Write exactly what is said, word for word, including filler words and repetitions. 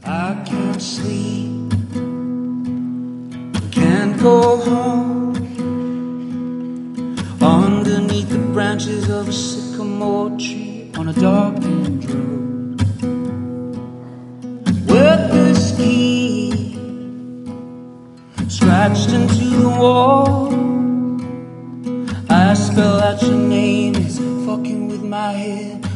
I can't sleep, can't go home. Underneath the branches of a sycamore tree on a darkened road, with this key scratched into the wall, I spell out your name, it's fucking with my head.